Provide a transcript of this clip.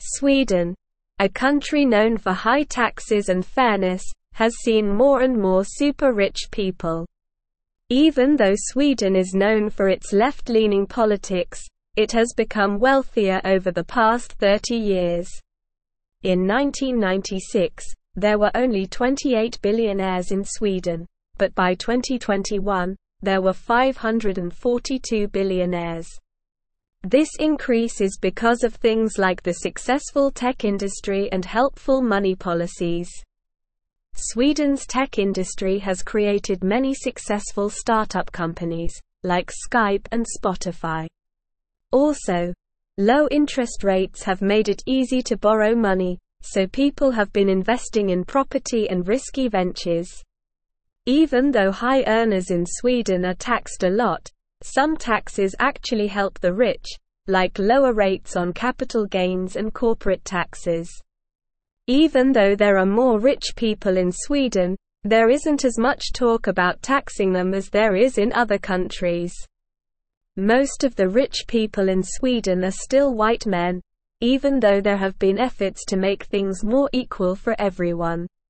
Sweden, a country known for high taxes and fairness, has seen more and more super-rich people. Even though Sweden is known for its left-leaning politics, it has become wealthier over the past 30 years. In 1996, there were only 28 billionaires in Sweden, but by 2021, there were 542 billionaires. This increase is because of things like the successful tech industry and helpful money policies. Sweden's tech industry has created many successful startup companies, like Skype and Spotify. Also, low interest rates have made it easy to borrow money, so people have been investing in property and risky ventures. Even though high earners in Sweden are taxed a lot, some taxes actually help the rich, like lower rates on capital gains and corporate taxes. Even though there are more rich people in Sweden, there isn't as much talk about taxing them as there is in other countries. Most of the rich people in Sweden are still white men, even though there have been efforts to make things more equal for everyone.